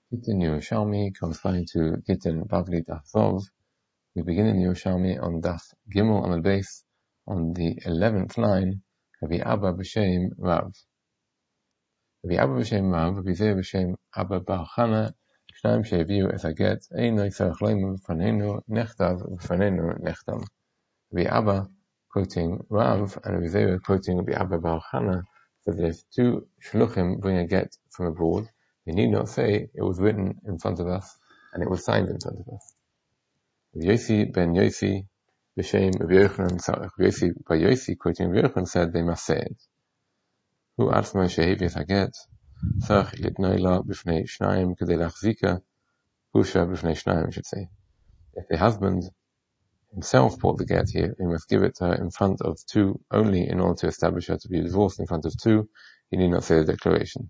Gittin Yerushalmi corresponding to Gittin Bavli Daf Vov. We begin in Yerushalmi on Daf Gimel on the base on the 11th line. Rabbi Abba b'Shem Rav. Rabbi Abba b'Shem Rav, Rabbi Zeir b'Shem Abba Bar Chana, Shnayim she'aviu es haget, ein tzarich leimu b'fanenu nechtav b'fanenu nechtam. Rabbi Abba quoting Rav and Rabbi Zeir quoting Rabbi Abba Bar Chana said that if two shluchim bring a get from abroad, they need not say it was written in front of us and it was signed in front of us. Rabbi Yossi ben Yossi b'Shem Rabbi Yochanan, Rabbi Yossi by Yossi quoting Rabbi Yochanan said they must say it. Hu atzma she'aviu haget tzarich litnoi la b'fnei shnayim kedei lachzika busha b'fnei shnayim, I should say. If the husband himself brought the get here, he must give it to her in front of two only in order to establish her to be divorced in front of two. He need not say the declaration.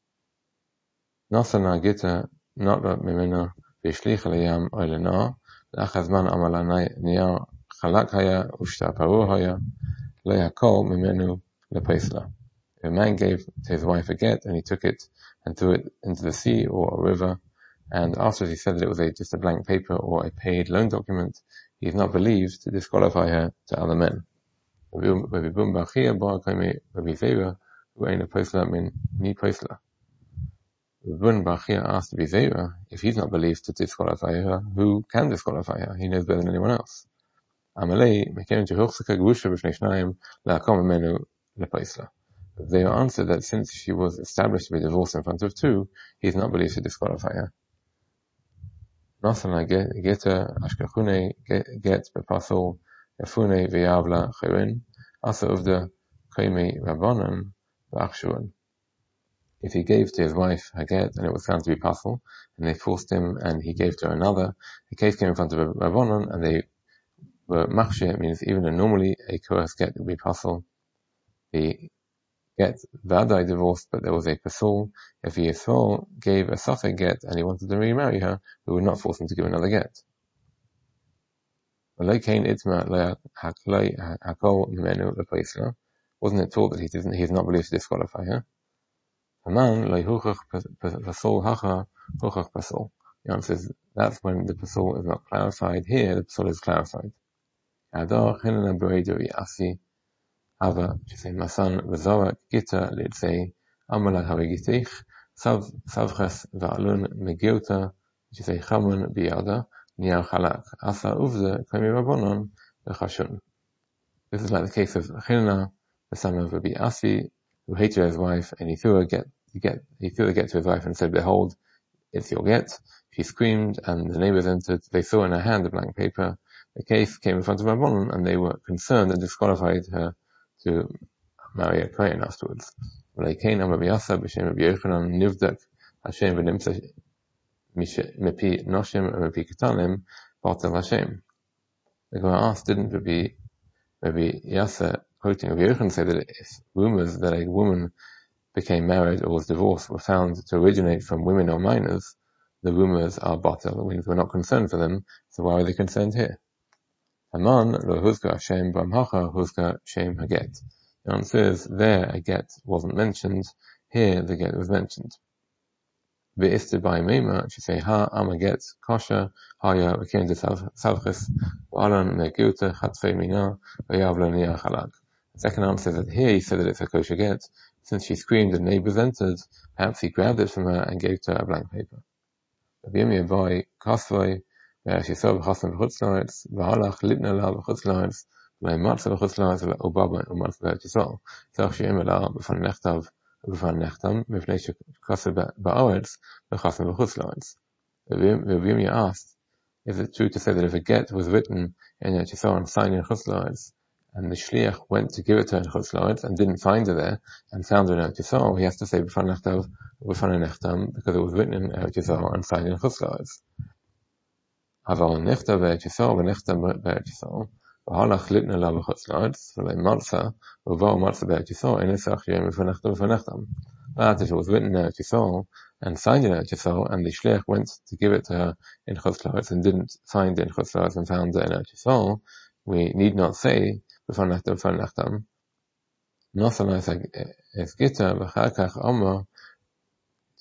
Nasana gita natra mimena v'shlich alayam oilena l'achar zman amala niyar chalak haya ushta parur haya lo yakol mimenu lepeisla. If a man gave to his wife a get and he took it and threw it into the sea or a river, and after he said that it was just a blank paper or a paid loan document, he is not believed to disqualify her to other men. Rabbi Bum Bachia bar Kaimi Rabbi Zeira, who ain't a posla min ni posla. Rabbi Bum Bachia asked Rabbi Zeira, if he's not believed to disqualify her, who can disqualify her? He knows better than anyone else. Amalei mekem jehuchsaka gusha b'shnei shnayim la'akom imenu leposla. They answered that since she was established to be divorced in front of two, he is not believed to disqualify her. Nasana geta ashkachune get bepasol yafune v'yavla chirin asa uvda kaimi rabbanan v'achshuan. If he gave to his wife a get and it was found to be pasol, and they forced him and he gave to her another, the case came in front of a rabbanan and they were machshir, means even normally a coerced get would be pasol. The get vadai divorced, but there was a pasul. If he gave a safek get and he wanted to remarry her, we would not force him to give another get. Wasn't it taught that he is not believed to disqualify her? The answer is that's when the pasul is not clarified. Here the pasul is clarified. Hava, she say, Masan v'zorak gita litzei amala havigitich savches va'alun megiota, she say, chamun biyada niyar chalak asa uvze kami rabbonon v'chashun. This is like the case of Chinna, the son of Rabbi Asi, who hated his wife, and he threw the get to his wife and said, behold, it's your get. She screamed, and the neighbors entered. They saw in her hand a blank paper. The case came in front of Rabbonon, and they were concerned and disqualified her to marry a Kohen afterwards. The Gemara asked, didn't Rabbi Yasa, quoting Rabbi Yochanan, say that if rumors that a woman became married or was divorced were found to originate from women or minors, the rumors are batel, that means we're not concerned for them, so why are they concerned here? Haman lo huzka Hashem b'amhacha huzka Shem haget. The answer is, there a get wasn't mentioned, here the get was mentioned. Be'isted by Meima, she say, ha ama get kosher, haya v'kim de savches, v'alan me'giuta chatfei mina, v'yavla niyah chalak. The second answer is that here he said that it's a kosher get. Since she screamed and neighbors entered, perhaps he grabbed it from her and gave to her a blank paper. Rabbi Yirmiyah by Kasvai, she saw b'chasam b'chutz la'aretz, v'halach litna la b'chutz la'aretz, v'leimatza b'chutz la'aretz, v'obaba u'matza b'eretz Yisrael. Tzarich she'em ela b'fan nechtav ובפן נחתם, מפני שכסה בארץ, וכסה בחוץ לארץ. Rabbi Yirmiyah asked, is it true to say that if a get was written in Eretz Yisrael and signed in Chutz La'aretz, and the shliach went to give it to her in Chutz La'aretz and didn't find her there, and found her in Eretz Yisrael, he has to say b'fan nechtav, b'fan nechtam, because it was written in Eretz Yisrael and signed in Chutz La'aretz. אבל נכתב בארץ ישראל ונכתב בארץ ישראל, והלך ליטנה לה בחוץ לארץ, ולמרצה, ובאו מרצה בארץ ישראל, אין לצריך שיהיה מפנכתם ופנכתם. But if it was written in Eretz Yisrael and signed in Eretz Yisrael, and the shliach went to give it to her in Chutz La'aretz and didn't find it in Chutz La'aretz and found it in Eretz Yisrael, we need not say b'fanechtem b'fanechtem. Nosana es gita v'char kach omer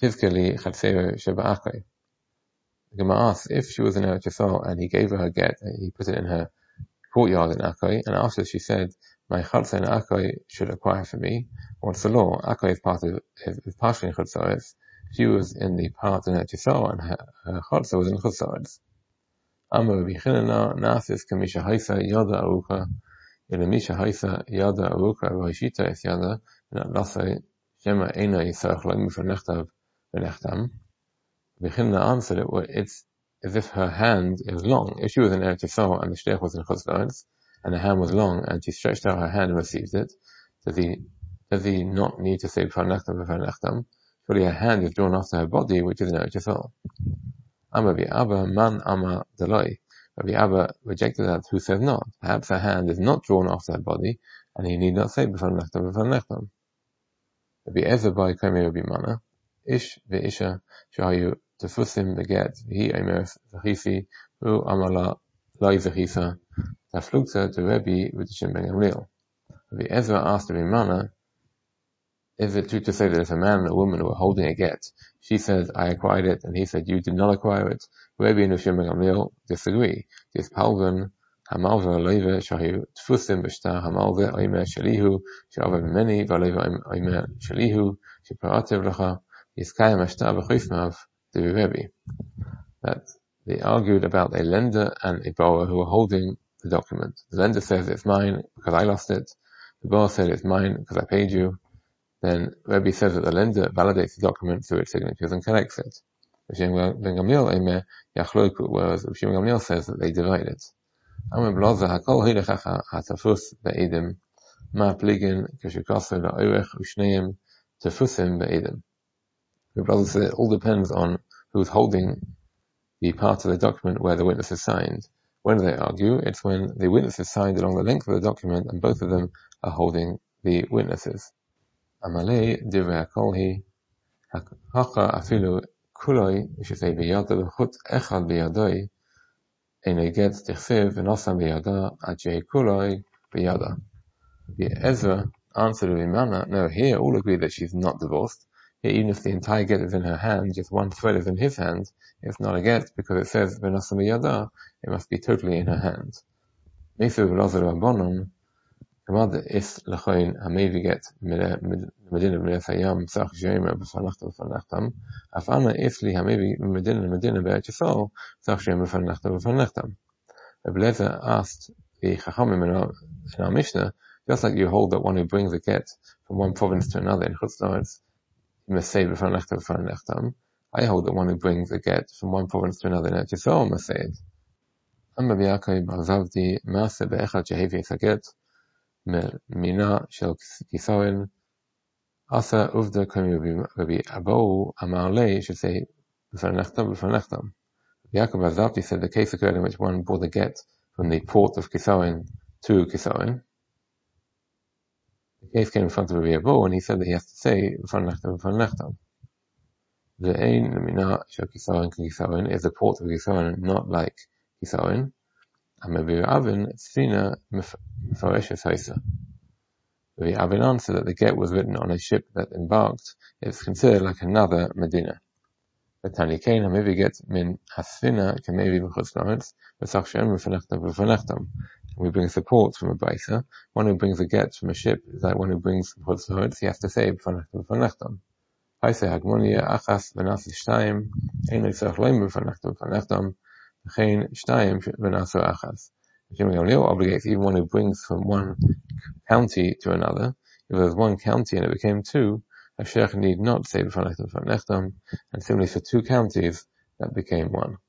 Hizkeli Chatzero Sheba'akoi. The Gemara asks, if she was in Eretz Yisrael and he gave her get, he put it in her courtyard in Akoi, and after she said, my Chatzah in Akoi should acquire for me, what's the law? Akoi is partially in Chutzaretz. She was in the part in Eretz Yisrael, and her Chatzah was in Chutzaretz. Amar Rabbi Chanina Nasis Kamisha Haisa Yada Aruka Ilamisha Haisa Yada Aruka Roishita Es Yada Lasai Shema Eina Yisarach Lagmi for Nechtav Venechtam. Rabbi Chanina answered it's as if her hand is long. If she was in Eretz Yisrael and the shliach was in Chutzaretz and her hand was long and she stretched out her hand and received it, does he not need to say B'far Nechtam B'far Nechtam? Surely her hand is drawn after her body, which is in Eretz Yisrael. Rabbi Abba man Amma Deloi. Rabbi Abba rejected that, who says not. Perhaps her hand is not drawn after her body, and he need not say B'far Nechtam B'far Nechtam. Rabbi Ezer bar Kami Rabbi Mana, Ish ve'isha shahayu tefusim beget v'hi omer v'chisi v'hu amala loi v'chisa taflukta to Rebbe Ritishim ben Gamliel. Rabbi Ezer asked Rabbi Mana, is it true to say that if a man and a woman were holding a get, she said, I acquired it, and he said, you did not acquire it? Rebbe and Ritishim ben Gamliel disagree. This palvan hamalva loive shahayu tefusim b'shtar hamalva omer shalihu she'ava b'meni v'aloive omer shalihu she'paratev lecha that they argued about a lender and a borrower who were holding the document. The lender says it's mine because I lost it. The borrower said it's mine because I paid you. Then Rebbe says that the lender validates the document through its signatures and collects it. Whereas Rebbe Gamliel says that they divide it. The brother said it all depends on who's holding the part of the document where the witness is signed. When do they argue? It's when the witness is signed along the length of the document and both of them are holding the witnesses. Amalei divrei hakolhi hacha afilu kuloi, we should say biyada l'chut echad biyadoi enei get tichsev v'nosam biyada adjei kuloi biyada. The Ezra answered Rabbi Mana, no, here all agree that she's not divorced. Even if the entire get is in her hand, just one thread is in his hand, it's not a get because it says v'nosam biyada, it must be totally in her hand. Mesu v'lozer rabbanon, Kamad is lechoin hamevi get medina b'nei hayam tzach shemer b'far nechtam b'far nechtam. Afana isli hamevi medina b'Eretz Yisrael tzach shemer b'far nechtam b'far nechtam. Rabbi Lezer asked the Chachamim in our Mishnah, just like you hold that one who brings a get from one province to another in Chutz La'aretz, you must say b'far nechtam b'far nechtam. I hold that one who brings a get from one province to another in Eretz Yisrael must say it. Amma b'Yaakov bar Zavdi ma'aseh be'echad shehevi es haget mina shel kisaron asa uvda kami Rabbi Abou Amar Lei should say b'far nechtam. Yaakov bar Zavdi said the case occurred in which one brought a get from the port of Kisaron to Kisaron. The case came in front of Rabbi Abou and he said that he has to say b'far nechtam. Ve'ein mina shel Kisaron is the port of Kisaron not like Kisaron. Rabbi Avin Tzfina Mefareshes Haisa. Rabbi Avin answered that the get was written on a ship that embarked. It's considered like another Medina. Tani Kain Hamevi get min Hasfina Kamevi b'Chutz La'aretz v'sach she'em b'far nechtam. We bring support from a brisa. One who brings a get from a ship is like one who brings Chutz La'aretz. He has to say b'far nechtam. Haisa Hagmonia Achas v'nas Shtayim Ein Yitzarach Loim b'far nechtam. Chain Shtayim v'naso Achas. Ritishim ben Gamliel obligates even one who brings from one county to another. If there was one county and it became two, a sheikh need not say b'far nechtam, and similarly for two counties that became one.